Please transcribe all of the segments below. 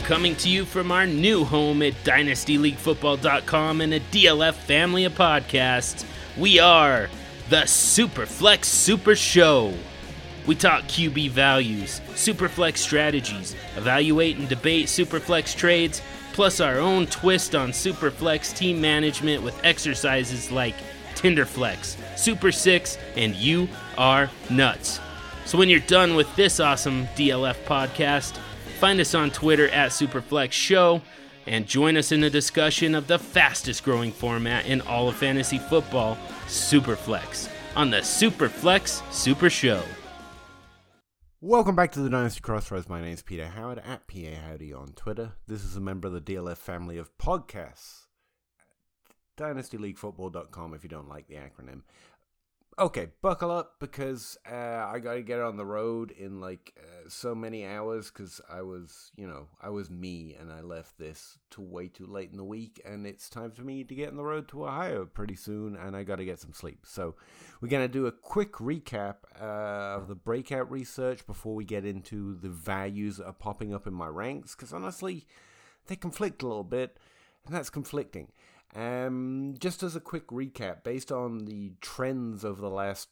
coming to you from our new home at DynastyLeagueFootball.com and a DLF family of podcasts. We are the Superflex Super Show. We talk QB values, Superflex strategies, evaluate and debate Superflex trades, plus our own twist on Superflex team management with exercises like Tinderflex, Super 6, and You Are Nuts. So when you're done with this awesome DLF podcast, find us on Twitter at Superflex Show and join us in the discussion of the fastest growing format in all of fantasy football, Superflex, on the Superflex Super Show. Welcome back to the Dynasty Crossroads. My name is Peter Howard at PA Howdy on Twitter. This is a member of the DLF family of podcasts. DynastyLeagueFootball.com if you don't like the acronym. Okay, buckle up because I got to get on the road in so many hours because I was me and I left this to way too late in the week and it's time for me to get on the road to Ohio pretty soon and I got to get some sleep. So we're going to do a quick recap of the breakout research before we get into the values that are popping up in my ranks because honestly, they conflict a little bit and that's conflicting. Just as a quick recap, based on the trends of last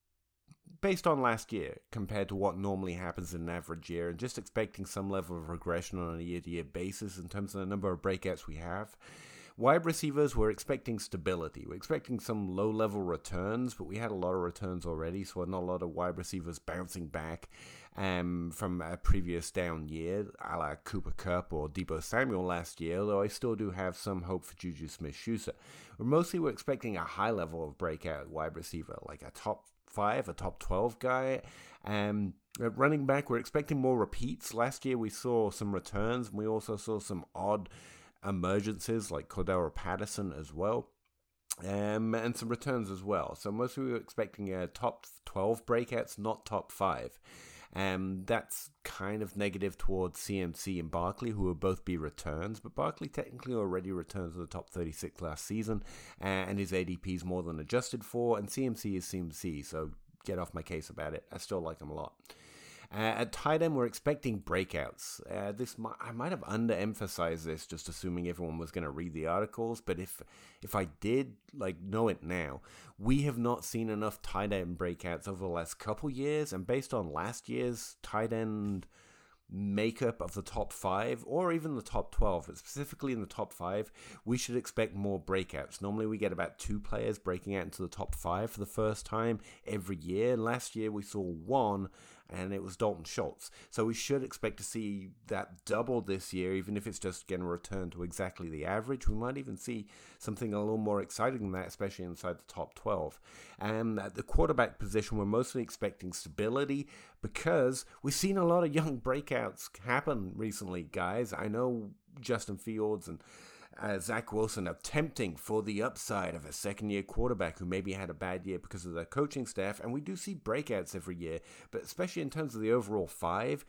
year compared to what normally happens in an average year, and just expecting some level of regression on a year-to-year basis in terms of the number of breakouts we have. Wide receivers, we're expecting stability. We're expecting some low-level returns, but we had a lot of returns already, so not a lot of wide receivers bouncing back from a previous down year, a la Cooper Kupp or Deebo Samuel last year, although I still do have some hope for Juju Smith-Schuster. We're expecting a high level of breakout wide receiver, like a top 5, a top 12 guy. At running back, we're expecting more repeats. Last year we saw some returns, and we also saw some odd emergences like Cordero Patterson as well. And some returns as well. So mostly we were expecting top 12 breakouts, not top 5. That's kind of negative towards CMC and Barkley, who will both be returns, but Barkley technically already returned to the top 36 last season, and his ADP is more than adjusted for, and CMC is CMC, so get off my case about it. I still like him a lot. At tight end, we're expecting breakouts. I might have underemphasized this, just assuming everyone was going to read the articles. But if I did, know it now, we have not seen enough tight end breakouts over the last couple years. And based on last year's tight end makeup of the top 5 or even the top 12, but specifically in the top 5, we should expect more breakouts. Normally we get about 2 players breaking out into the top 5 for the first time every year. Last year we saw 1, and it was Dalton Schultz. So we should expect to see that double this year, even if it's just going to return to exactly the average. We might even see something a little more exciting than that, especially inside the top 12. And at the quarterback position, we're mostly expecting stability because we've seen a lot of young breakouts happen recently, guys. I know Justin Fields and Zach Wilson are tempting for the upside of a second-year quarterback who maybe had a bad year because of their coaching staff, and we do see breakouts every year, but especially in terms of the overall 5,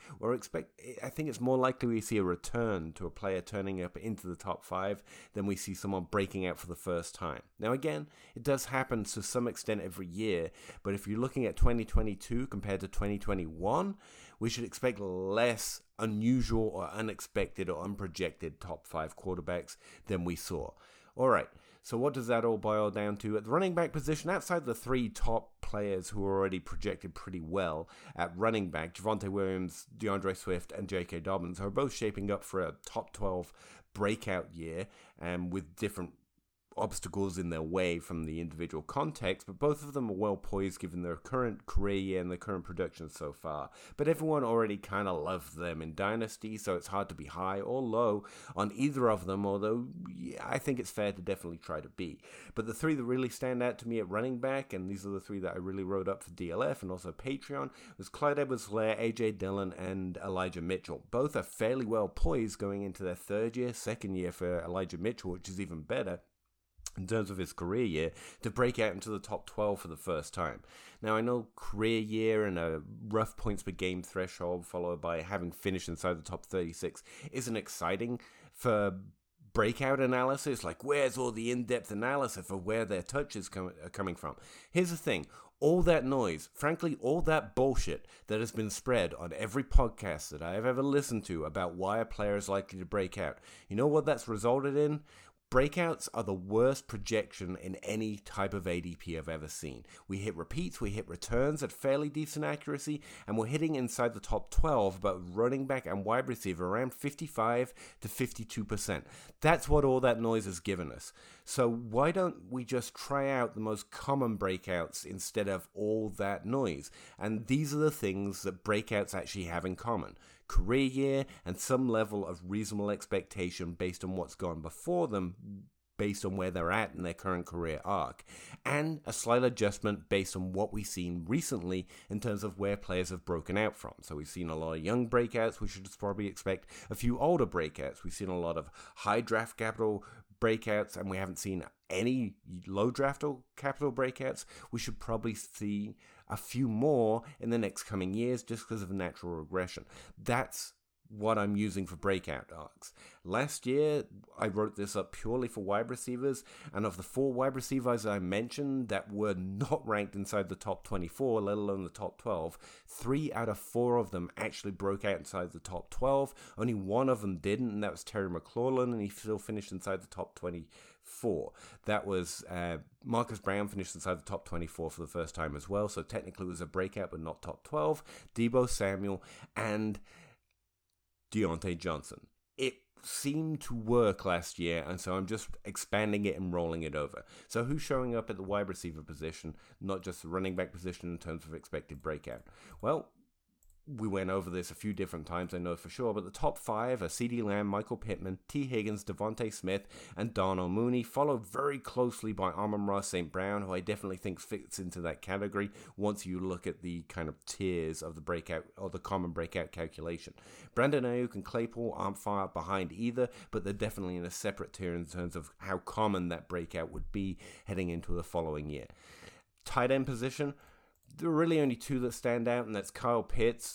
I think it's more likely we see a return to a player turning up into the top 5 than we see someone breaking out for the first time. Now again, it does happen to some extent every year, but if you're looking at 2022 compared to 2021, we should expect less unusual or unexpected or unprojected top 5 quarterbacks than we saw. All right, so what does that all boil down to? At the running back position, outside the 3 top players who are already projected pretty well at running back, Javonte Williams, DeAndre Swift, and J.K. Dobbins are both shaping up for a top 12 breakout year with different obstacles in their way from the individual context, but both of them are well poised given their current career year and their current production so far. But everyone already kind of loves them in Dynasty, so it's hard to be high or low on either of them, although I think it's fair to definitely try to be. But the 3 that really stand out to me at running back, and these are the 3 that I really wrote up for DLF and also Patreon, was Clyde Edwards-Helaire, A.J. Dillon, and Elijah Mitchell. Both are fairly well poised going into their third year, second year for Elijah Mitchell, which is even better in terms of his career year, to break out into the top 12 for the first time. Now, I know career year and a rough points per game threshold followed by having finished inside the top 36 isn't exciting for breakout analysis, like where's all the in-depth analysis of where their touches are coming from. Here's the thing. All that noise, frankly, all that bullshit that has been spread on every podcast that I have ever listened to about why a player is likely to break out, you know what that's resulted in? Breakouts are the worst projection in any type of ADP I've ever seen. We hit repeats, we hit returns at fairly decent accuracy, and we're hitting inside the top 12, but running back and wide receiver around 55 to 52%. That's what all that noise has given us. So why don't we just try out the most common breakouts instead of all that noise? And these are the things that breakouts actually have in common. Career year and some level of reasonable expectation based on what's gone before them, based on where they're at in their current career arc, and a slight adjustment based on what we've seen recently in terms of where players have broken out from. So we've seen a lot of young breakouts. We should probably expect a few older breakouts. We've seen a lot of high draft capital breakouts, and we haven't seen any low draft capital breakouts. We should probably see a few more in the next coming years just because of natural regression. That's what I'm using for breakout arcs. Last year, I wrote this up purely for wide receivers, and of the 4 wide receivers I mentioned that were not ranked inside the top 24, let alone the top 12, 3 out of 4 of them actually broke out inside the top 12. Only one of them didn't, and that was Terry McLaurin, and he still finished inside the top 24. That was Marcus Brown finished inside the top 24 for the first time as well, so technically it was a breakout, but not top 12. Deebo Samuel and Deontay Johnson. It seemed to work last year, and so I'm just expanding it and rolling it over. So who's showing up at the wide receiver position, not just the running back position in terms of expected breakout? Well, we went over this a few different times, I know for sure, but the top 5 are CeeDee Lamb, Michael Pittman, T. Higgins, Devontae Smith, and Darnell Mooney, followed very closely by Amon-Ra St. Brown, who I definitely think fits into that category once you look at the kind of tiers of the breakout or the common breakout calculation. Brandon Ayuk and Claypool aren't far behind either, but they're definitely in a separate tier in terms of how common that breakout would be heading into the following year. Tight end position, there are really only 2 that stand out, and that's Kyle Pitts,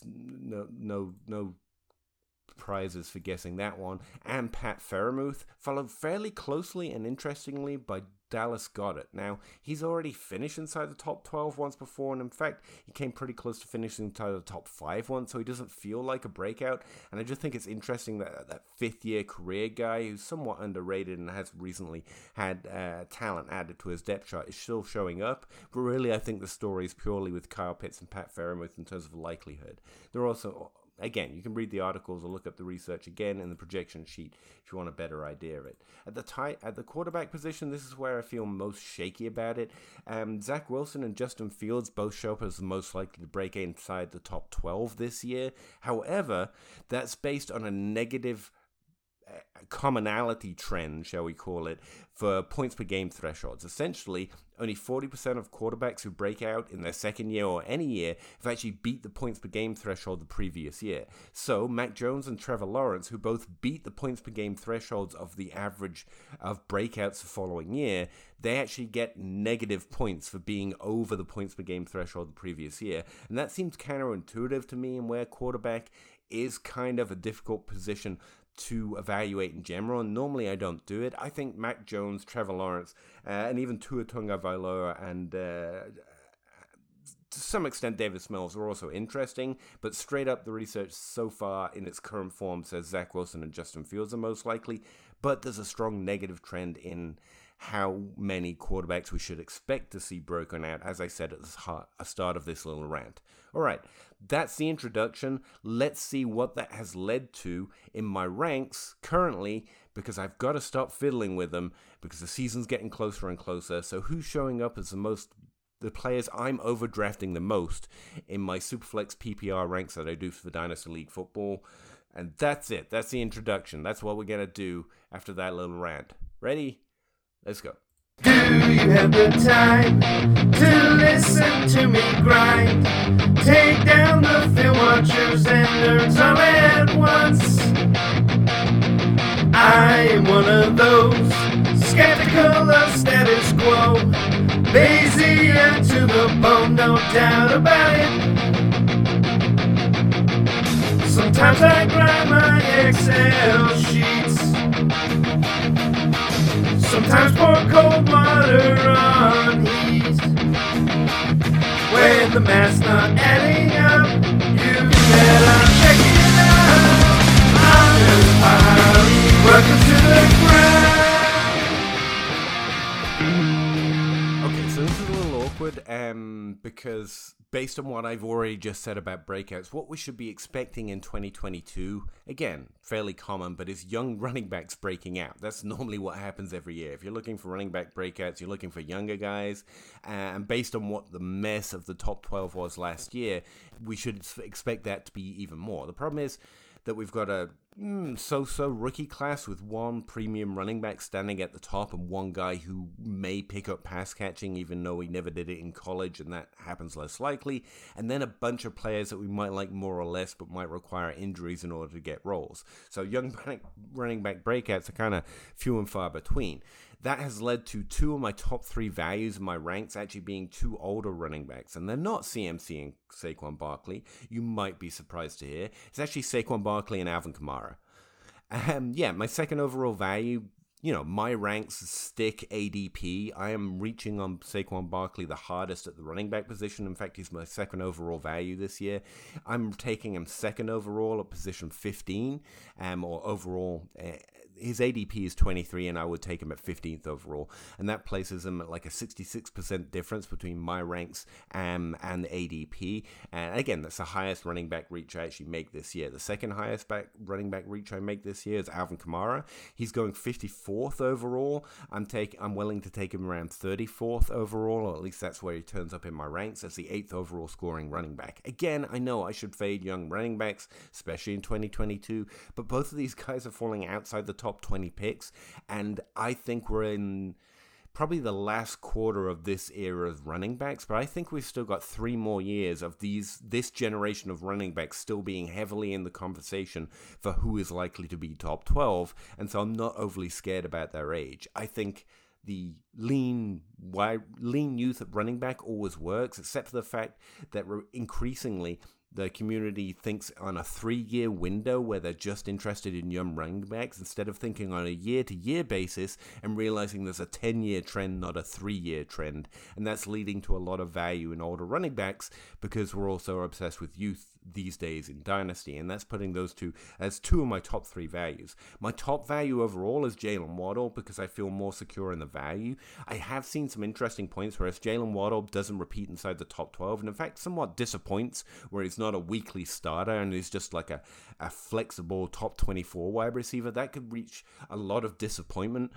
no prizes for guessing that one, and Pat Freiermuth, followed fairly closely and interestingly by Dallas Goedert. Now, he's already finished inside the top 12 once before, and in fact, he came pretty close to finishing inside the top 5 once, so he doesn't feel like a breakout, and I just think it's interesting that that 5th-year career guy, who's somewhat underrated and has recently had talent added to his depth chart, is still showing up, but really I think the story is purely with Kyle Pitts and Pat Freiermuth in terms of likelihood. They're also... Again, you can read the articles or look up the research again in the projection sheet if you want a better idea of it. At the quarterback position, this is where I feel most shaky about it. Zach Wilson and Justin Fields both show up as the most likely to break inside the top 12 this year. However, that's based on a negative commonality trend, shall we call it, for points per game thresholds. Essentially, only 40% of quarterbacks who break out in their second year or any year have actually beat the points per game threshold the previous year. So, Mac Jones and Trevor Lawrence, who both beat the points per game thresholds of the average of breakouts the following year, they actually get negative points for being over the points per game threshold the previous year. And that seems counterintuitive to me, and where quarterback is kind of a difficult position to evaluate in general, and normally I don't do it. I think Mac Jones, Trevor Lawrence, and even Tua Tagovailoa and to some extent Davis Mills are also interesting, but straight up the research so far in its current form says Zach Wilson and Justin Fields are most likely, but there's a strong negative trend in how many quarterbacks we should expect to see broken out, as I said at the start of this little rant. All right, that's the introduction. Let's see what that has led to in my ranks currently, because I've got to stop fiddling with them because the season's getting closer and closer. So who's showing up as the players I'm overdrafting the most in my Superflex PPR ranks that I do for Dynasty League Football. And that's it. That's the introduction. That's what we're going to do after that little rant. Ready? Let's go. Do you have the time to listen to me grind? Take down the film watchers and nerds all at once. I am one of those, skeptical of status quo, lazy and to the bone, no doubt about it. Sometimes I grind my Excel sheets the math's not adding up. You better check it out. I'm just piling, welcome to the ground. Okay, so this is a little awkward, because based on what I've already just said about breakouts, what we should be expecting in 2022, again, fairly common, but is young running backs breaking out. That's normally what happens every year. If you're looking for running back breakouts, you're looking for younger guys, and based on what the mess of the top 12 was last year, we should expect that to be even more. The problem is that we've got a so-so rookie class with one premium running back standing at the top and one guy who may pick up pass catching even though he never did it in college, and that happens less likely, and then a bunch of players that we might like more or less but might require injuries in order to get roles. So young running back breakouts are kind of few and far between. That has led to two of my top three values in my ranks actually being two older running backs, and they're not CMC and Saquon Barkley. You might be surprised to hear. It's actually Saquon Barkley and Alvin Kamara. My second overall value, my ranks stick ADP. I am reaching on Saquon Barkley the hardest at the running back position. In fact, he's my second overall value this year. I'm taking him second overall at position 15, or overall. His ADP is 23, and I would take him at 15th overall, and that places him at like a 66% difference between my ranks and the ADP. And again, that's the highest running back reach I actually make this year. The second highest running back reach I make this year is Alvin Kamara. He's going 54th overall. I'm willing to take him around 34th overall, or at least that's where he turns up in my ranks as the 8th overall scoring running back. Again, I know I should fade young running backs, especially in 2022, but both of these guys are falling outside the top 20 picks, and I think we're in probably the last quarter of this era of running backs, but I think we've still got 3 more years of this generation of running backs still being heavily in the conversation for who is likely to be top 12, and so I'm not overly scared about their age. I think the lean youth at running back always works, except for the fact that increasingly the community thinks on a 3-year window where they're just interested in young running backs instead of thinking on a year-to-year basis and realizing there's a 10-year trend, not a 3-year trend. And that's leading to a lot of value in older running backs because we're also obsessed with youth these days in Dynasty, and that's putting those two as two of my top 3 values. My top value overall is Jalen Waddle because I feel more secure in the value. I have seen some interesting points where if Jalen Waddle doesn't repeat inside the top 12, and in fact somewhat disappoints where he's not a weekly starter and he's just like a flexible top 24 wide receiver, that could reach a lot of disappointment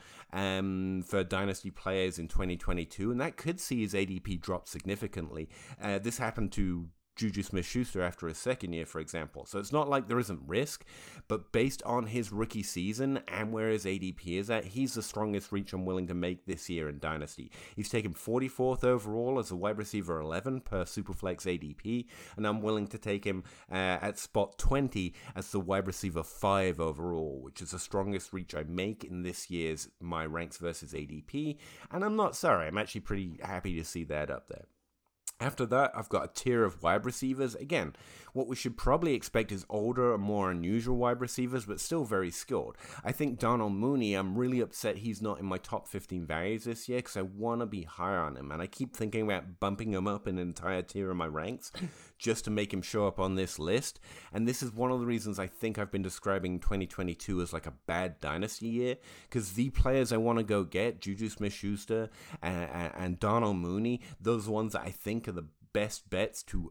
for Dynasty players in 2022, and that could see his ADP drop significantly. This happened to Juju Smith-Schuster after his second year, for example. So it's not like there isn't risk, but based on his rookie season and where his ADP is at, he's the strongest reach I'm willing to make this year in Dynasty. He's taken 44th overall as a wide receiver 11 per Superflex ADP, and I'm willing to take him at spot 20 as the wide receiver 5 overall, which is the strongest reach I make in this year's my ranks versus ADP, and I'm not sorry. I'm actually pretty happy to see that up there. After that, I've got a tier of wide receivers. Again, what we should probably expect is older and more unusual wide receivers, but still very skilled. I think Darnell Mooney, I'm really upset he's not in my top 15 values this year because I want to be higher on him. And I keep thinking about bumping him up an entire tier of my ranks just to make him show up on this list. And this is one of the reasons I think I've been describing 2022 as like a bad dynasty year, because the players I want to go get, Juju Smith-Schuster and Darnell Mooney, those ones that I think are the best bets to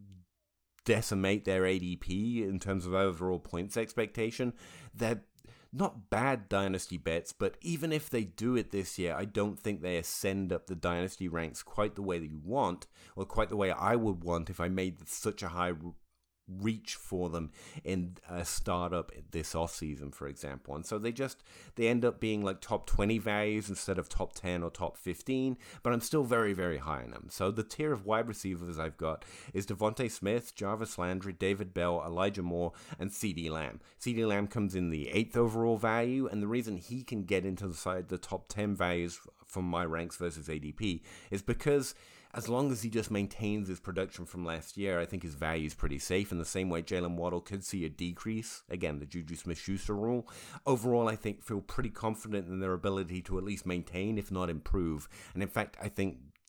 decimate their ADP in terms of overall points expectation. They're not bad dynasty bets, but even if they do it this year, I don't think they ascend up the dynasty ranks quite the way that you want, or quite the way I would want if I made such a high reach for them in a startup this offseason, for example. And so they end up being like top 20 values instead of top 10 or top 15, but I'm still very, very high on them. So the tier of wide receivers I've got is Devontae Smith, Jarvis Landry, David Bell, Elijah Moore, and CeeDee Lamb. CeeDee Lamb comes in the 8th overall value, and the reason he can get into the top 10 values from my ranks versus ADP is because as long as he just maintains his production from last year, I think his value is pretty safe. In the same way Jalen Waddle could see a decrease, again, the Juju Smith-Schuster rule. Overall, I feel pretty confident in their ability to at least maintain, if not improve. And in fact, I think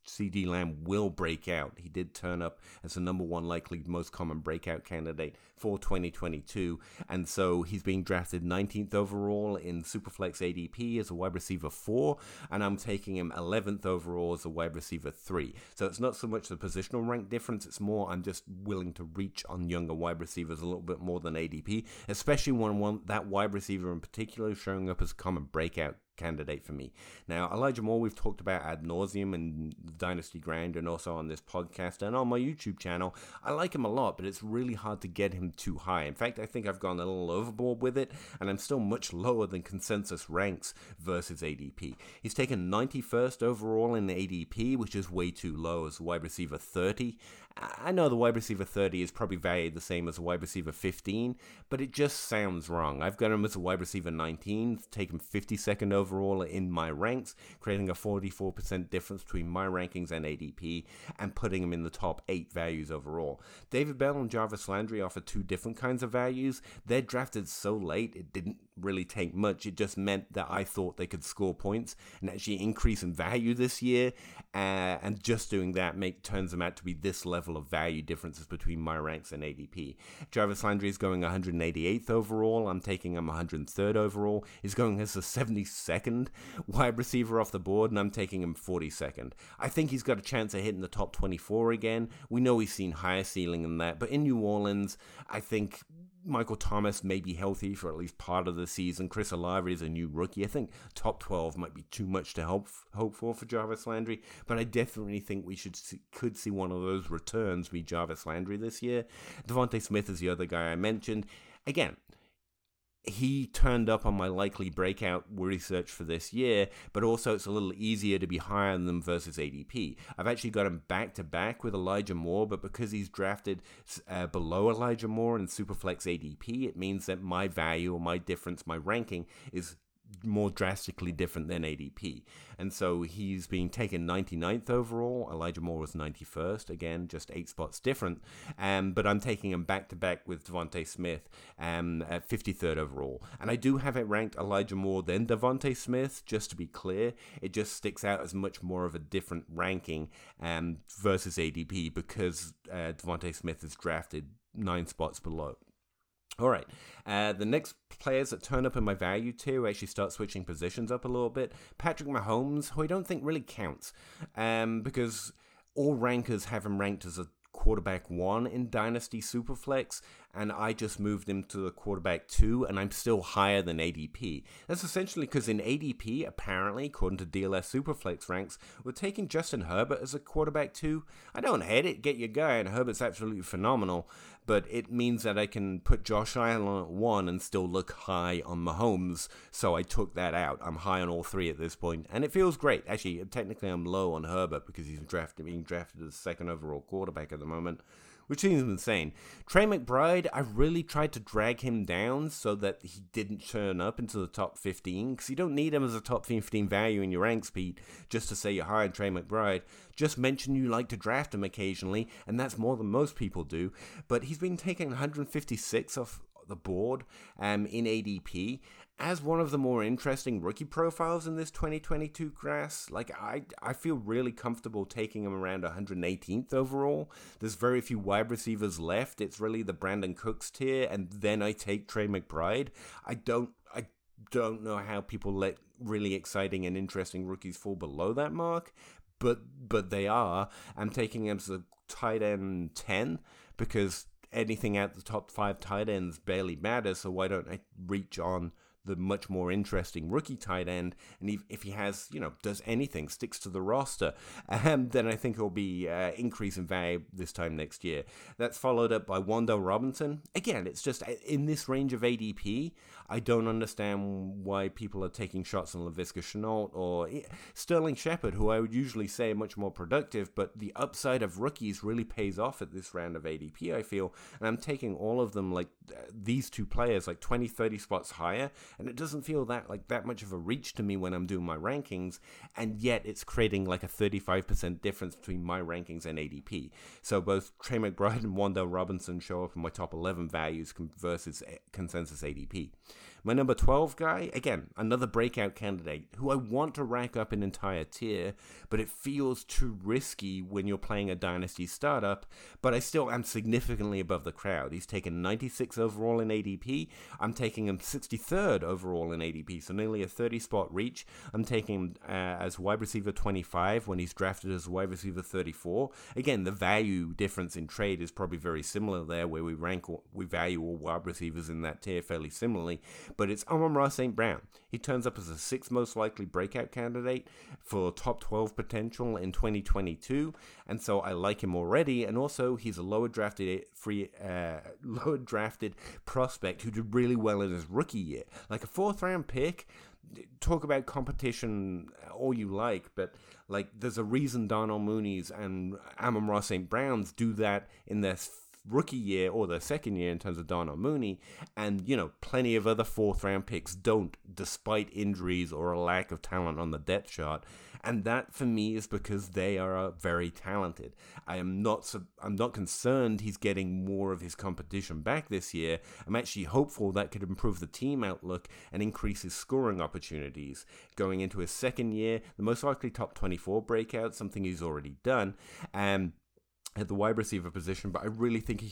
CeeDee Lamb will break out. He did turn up as the number one likely most common breakout candidate for 2022, and so he's being drafted 19th overall in Superflex ADP as a wide receiver 4, and I'm taking him 11th overall as a wide receiver 3. So it's not so much the positional rank difference, it's more I'm just willing to reach on younger wide receivers a little bit more than ADP, especially when that wide receiver in particular is showing up as a common breakout candidate for me. Now, Elijah Moore, we've talked about ad nauseum in Dynasty Grind and also on this podcast and on my YouTube channel. I like him a lot, but it's really hard to get him too high. In fact, I think I've gone a little overboard with it, and I'm still much lower than consensus ranks versus ADP. He's taken 91st overall in ADP, which is way too low as wide receiver 30. I know the wide receiver 30 is probably valued the same as a wide receiver 15, but it just sounds wrong. I've got him as a wide receiver 19, taken 52nd overall in my ranks, creating a 44% difference between my rankings and ADP, and putting him in the top 8 values overall. David Bell and Jarvis Landry offer 2 different kinds of values. They're drafted so late, it didn't really take much. It just meant that I thought they could score points and actually increase in value this year, and just doing that turns them out to be this level of value differences between my ranks and ADP. Jarvis Landry is going 188th overall. I'm taking him 103rd overall. He's going as the 72nd wide receiver off the board, and I'm taking him 42nd. I think he's got a chance of hitting the top 24 again. We know he's seen higher ceiling than that, but in New Orleans, I think Michael Thomas may be healthy for at least part of the season. Chris Olave is a new rookie. I think top 12 might be too much to hope for Jarvis Landry, but I definitely think we could see one of those returns be Jarvis Landry this year. Devontae Smith is the other guy I mentioned. Again, he turned up on my likely breakout research for this year, but also it's a little easier to be higher than them versus ADP. I've actually got him back-to-back with Elijah Moore, but because he's drafted below Elijah Moore in Superflex ADP, it means that my value or my difference, my ranking, is more drastically different than ADP. And so he's being taken 99th overall. Elijah Moore was 91st. Again, just 8 spots different. But I'm taking him back-to-back with Devontae Smith at 53rd overall. And I do have it ranked Elijah Moore then Devontae Smith, just to be clear. It just sticks out as much more of a different ranking versus ADP because Devontae Smith is drafted 9 spots below. All right, the next players that turn up in my value tier actually start switching positions up a little bit. Patrick Mahomes, who I don't think really counts, because all rankers have him ranked as a quarterback 1 in Dynasty Superflex, and I just moved him to the quarterback 2, and I'm still higher than ADP. That's essentially because in ADP, apparently, according to DLS Superflex ranks, we're taking Justin Herbert as a quarterback 2. I don't hate it, get your guy, and Herbert's absolutely phenomenal, but it means that I can put Josh Allen at 1 and still look high on Mahomes, so I took that out. I'm high on all 3 at this point, and it feels great. Actually, technically I'm low on Herbert because he's being drafted as the 2nd overall quarterback at the moment, which seems insane. Trey McBride, I really tried to drag him down so that he didn't turn up into the top 15, because you don't need him as a top 15 value in your ranks, Pete, just to say you're high on Trey McBride. Just mention you like to draft him occasionally, and that's more than most people do. But he's been taking 156 off the board in ADP as one of the more interesting rookie profiles in this 2022 class. Like, I feel really comfortable taking him around 118th overall. There's very few wide receivers left. It's really the Brandon Cooks tier, and then I take Trey McBride. I don't know how people let really exciting and interesting rookies fall below that mark, but they are. I'm taking him as a tight end 10 because anything out the top 5 tight ends barely matters, so why don't I reach on the much more interesting rookie tight end, and if he has, does anything, sticks to the roster, then I think it'll be increase in value this time next year. That's followed up by Wan'Dale Robinson. Again, it's just in this range of ADP, I don't understand why people are taking shots on Laviska Shenault or Sterling Shepard, who I would usually say are much more productive, but the upside of rookies really pays off at this round of ADP, I feel, and I'm taking all of them, like these 2 players, like 20, 30 spots higher, and it doesn't feel that much of a reach to me when I'm doing my rankings, and yet it's creating like a 35% difference between my rankings and ADP. So both Trey McBride and Wan'Dale Robinson show up in my top 11 values versus consensus ADP. My number 12 guy, again, another breakout candidate who I want to rack up an entire tier, but it feels too risky when you're playing a Dynasty startup, but I still am significantly above the crowd. He's taken 96 overall in ADP. I'm taking him 63rd overall in ADP, so nearly a 30-spot reach. I'm taking him as wide receiver 25 when he's drafted as wide receiver 34. Again, the value difference in trade is probably very similar there, where we value all wide receivers in that tier fairly similarly, but it's Amon-Ra St. Brown. He turns up as the 6th most likely breakout candidate for top 12 potential in 2022, and so I like him already, and also he's a lower drafted prospect who did really well in his rookie year. Like a 4th round pick, talk about competition all you like, but like there's a reason Darnell Mooney's and Amon-Ra St. Brown's do that in their rookie year or their second year in terms of Darnell Mooney, and plenty of other 4th round picks don't, despite injuries or a lack of talent on the depth chart. And that for me is because they are very talented. I'm not concerned he's getting more of his competition back this year. I'm actually hopeful that could improve the team outlook and increase his scoring opportunities. Going into his second year, the most likely top 24 breakout, something he's already done, at the wide receiver position, but I really think he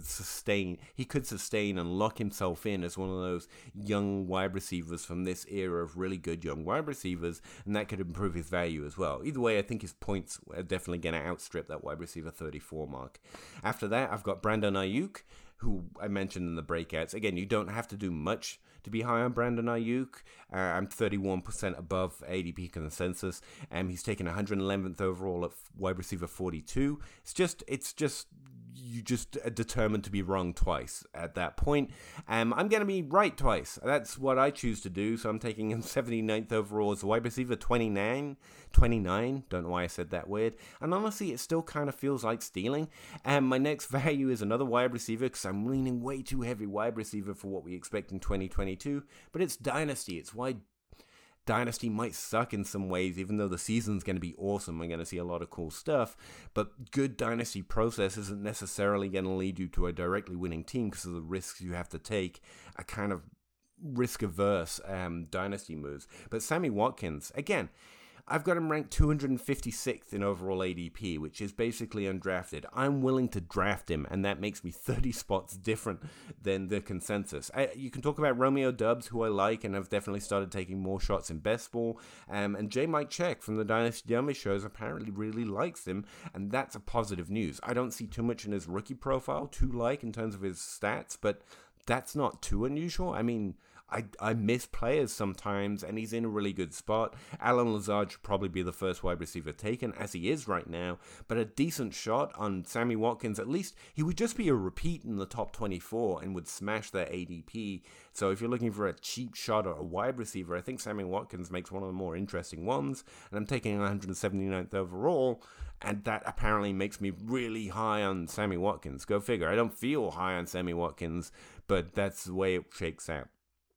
could sustain and lock himself in as one of those young wide receivers from this era of really good young wide receivers, and that could improve his value as well. Either way, I think his points are definitely going to outstrip that wide receiver 34 mark. After that, I've got Brandon Ayuk, who I mentioned in the breakouts. Again, you don't have to do much to be high on Brandon Ayuk. I'm 31% above ADP consensus. He's taken 111th overall at wide receiver 42. It's just you just are determined to be wrong twice at that point. I'm going to be right twice. That's what I choose to do. So I'm taking him 79th overall as a wide receiver 29. Don't know why I said that weird. And honestly, it still kind of feels like stealing. My next value is another wide receiver because I'm leaning way too heavy wide receiver for what we expect in 2022. But it's Dynasty. It's why Dynasty might suck in some ways, even though the season's going to be awesome. We're going to see a lot of cool stuff, but good Dynasty process isn't necessarily going to lead you to a directly winning team because of the risks you have to take, a kind of risk-averse Dynasty moves. But Sammy Watkins, again, I've got him ranked 256th in overall ADP, which is basically undrafted. I'm willing to draft him, and that makes me 30 spots different than the consensus. You can talk about Romeo Doubs, who I like, and I've definitely started taking more shots in best ball. And J. Mike Check from the Dynasty Dummy shows apparently really likes him, and that's a positive news. I don't see too much in his rookie profile to like in terms of his stats, but that's not too unusual. I mean, I miss players sometimes, and he's in a really good spot. Allen Lazard should probably be the first wide receiver taken, as he is right now, but a decent shot on Sammy Watkins. At least he would just be a repeat in the top 24 and would smash their ADP. So if you're looking for a cheap shot at a wide receiver, I think Sammy Watkins makes one of the more interesting ones, and I'm taking 179th overall, and that apparently makes me really high on Sammy Watkins. Go figure. I don't feel high on Sammy Watkins, but that's the way it shakes out.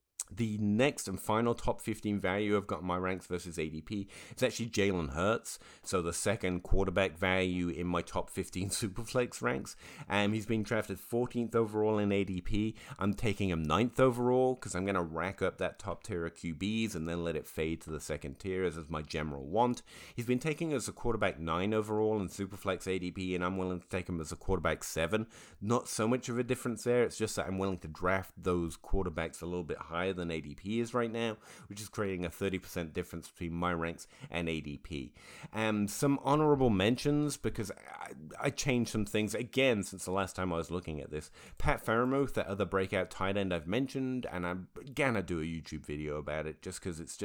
The next and final top 15 value I've got in my ranks versus ADP is actually Jalen Hurts. So the second quarterback value in my top 15 Superflex ranks. He's being drafted 14th overall in ADP. I'm taking him 9th overall because I'm going to rack up that top tier of QBs and then let it fade to the second tier as is my general want. He's been taken as a quarterback 9 overall in Superflex ADP, and I'm willing to take him as a quarterback 7. Not so much of a difference there. It's just that I'm willing to draft those quarterbacks a little bit higher than ADP is right now, which is creating a 30% difference between my ranks and ADP. Some honorable mentions, because I changed some things again since the last time I was looking at this. Pat Freiermuth, that other breakout tight end I've mentioned, and I'm gonna do a YouTube video about it just because it's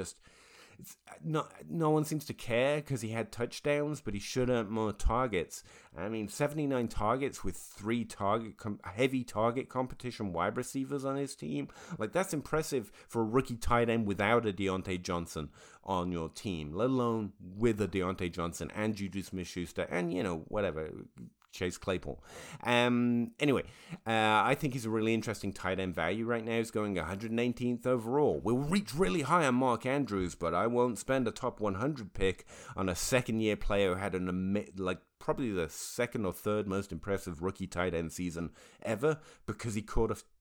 no one seems to care because he had touchdowns, but he should earn more targets. I mean, 79 targets with 3 heavy target competition wide receivers on his team. Like, that's impressive for a rookie tight end without a Deontay Johnson on your team, let alone with a Deontay Johnson and Juju Smith-Schuster and, whatever, Chase Claypool. Anyway, I think he's a really interesting tight end value right now. He's going 118th overall. We'll reach really high on Mark Andrews, but I won't spend a top 100 pick on a second-year player who had probably the second or third most impressive rookie tight end season ever, because he caught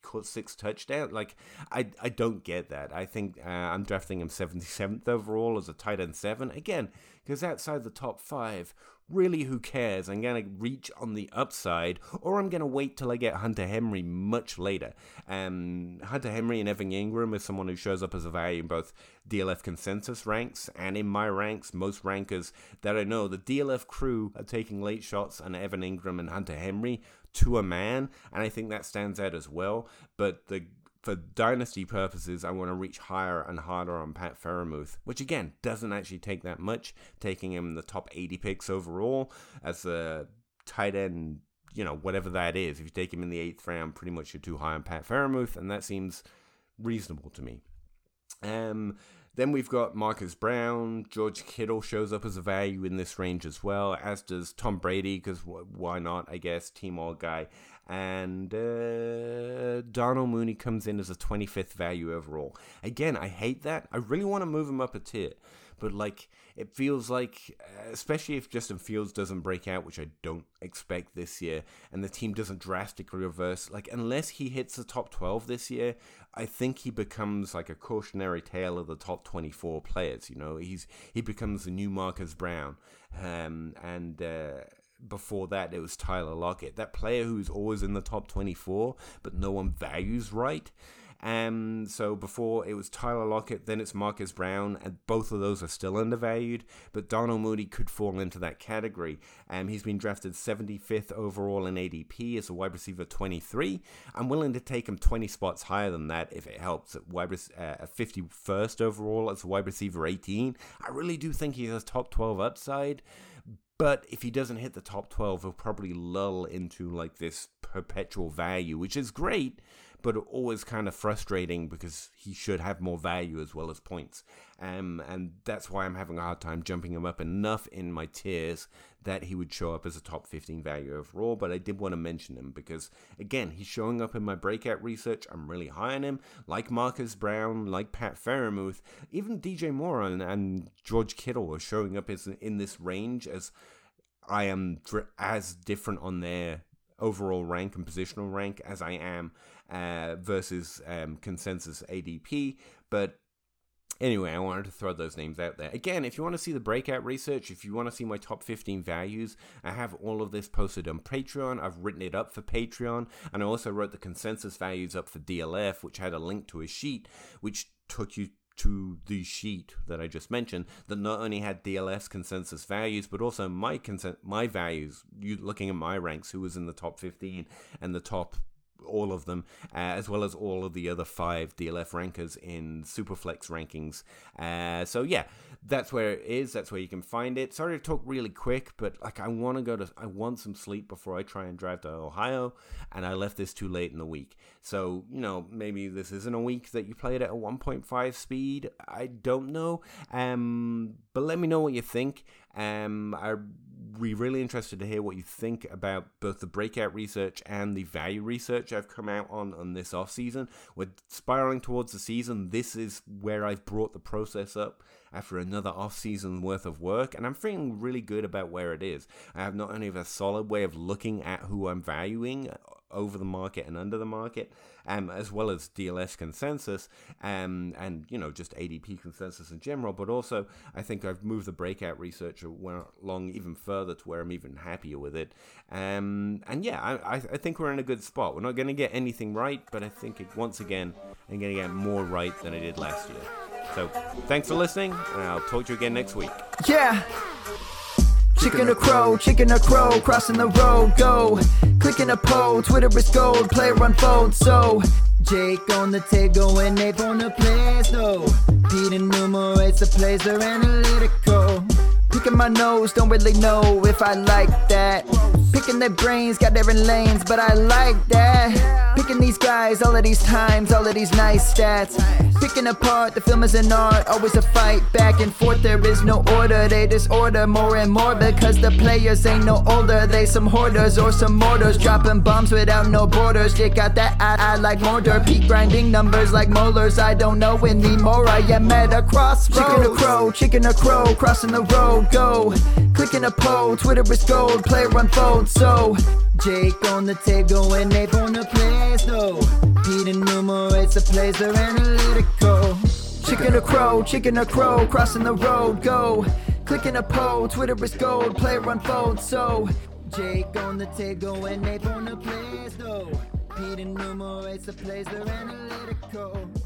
caught 6 touchdowns. Like, I don't get that. I think I'm drafting him 77th overall as a tight end 7. Again, because outside the top 5, really, who cares? I'm going to reach on the upside, or I'm going to wait till I get Hunter Henry much later. Hunter Henry and Evan Ingram is someone who shows up as a value in both DLF consensus ranks and in my ranks. Most rankers that I know, the DLF crew are taking late shots on Evan Ingram and Hunter Henry to a man, and I think that stands out as well. But for dynasty purposes, I want to reach higher and harder on Pat Freiermuth, which again doesn't actually take that much, taking him in the top 80 picks overall as a tight end, whatever that is. If you take him in the 8th round, pretty much you're too high on Pat Freiermuth, and that seems reasonable to me. Then we've got Marcus Brown. George Kittle shows up as a value in this range as well, as does Tom Brady, because why not, I guess, team all guy. And Darnell Mooney comes in as a 25th value overall. Again, I hate that. I really want to move him up a tier. But, it feels like, especially if Justin Fields doesn't break out, which I don't expect this year, and the team doesn't drastically reverse, unless he hits the top 12 this year, I think he becomes a cautionary tale of the top 24 players. He becomes the new Marcus Brown. Before that, it was Tyler Lockett, that player who's always in the top 24, but no one values right. So before it was Tyler Lockett, then it's Marcus Brown, and both of those are still undervalued, but Darnell Mooney could fall into that category. He's been drafted 75th overall in ADP as a wide receiver 23. I'm willing to take him 20 spots higher than that if it helps. At 51st overall as a wide receiver 18. I really do think he has top 12 upside. But if he doesn't hit the top 12, he'll probably lull into this perpetual value, which is great, but always kind of frustrating because he should have more value as well as points. And that's why I'm having a hard time jumping him up enough in my tiers that he would show up as a top 15 value overall. But I did want to mention him because, again, he's showing up in my breakout research. I'm really high on him, like Marcus Brown, like Pat Freiermuth. Even DJ Moore and George Kittle are showing up in this range as I am as different on their overall rank and positional rank as I am versus consensus ADP. But anyway, I wanted to throw those names out there. Again, if you want to see the breakout research, if you want to see my top 15 values, I have all of this posted on Patreon. I've written it up for Patreon, and I also wrote the consensus values up for DLF, which had a link to a sheet, which took you to the sheet that I just mentioned, that not only had DLF's consensus values, but also my values, you looking at my ranks, who was in the top 15 and the top, all of them, as well as all of the other 5 DLF rankers in Superflex rankings. So yeah, that's where it is. That's where you can find it. Sorry to talk really quick, but I want some sleep before I try and drive to Ohio, and I left this too late in the week. So, maybe this isn't a week that you played at a 1.5 speed. I don't know. But let me know what you think. I'd be really interested to hear what you think about both the breakout research and the value research I've come out on this off season. We're spiraling towards the season. This is where I've brought the process up after another off season worth of work, and I'm feeling really good about where it is. I have not only a solid way of looking at who I'm valuing over the market and under the market, as well as DLS consensus, and just ADP consensus in general, but also I think I've moved the breakout research along even further to where I'm even happier with it. And yeah, I think we're in a good spot. We're not going to get anything right, but I think once again I'm going to get more right than I did last year. So thanks for listening, and I'll talk to you again next week. Yeah. Chicken or crow, crossing the road, go. Clicking a pole, Twitter is gold, player unfold, so Jake on the table and Nate on the plays, though. Pete enumerates the plays, they're analytical. Picking my nose, don't really know if I like that. Picking their brains, got different lanes, but I like that. Picking these guys, all of these times, all of these nice stats. Picking apart, the film is an art, always a fight back and forth. There is no order, they disorder more and more because the players ain't no older. They some hoarders or some mortars, dropping bombs without no borders. You got that I like mortar, peak grinding numbers like molars. I don't know anymore, I am at a crossroads. Chicken or crow, crossing the road, go. Clicking a pole, Twitter is gold, player unfold. phone. So Jake on the tape going Ape on the plays though. Pete enumerates the plays, they're analytical. Chicken or crow, crossing the road, go. Clicking a poll, Twitter is gold, player unfold. So Jake on the tape going Ape on the plays though. Pete enumerates the plays, they're analytical.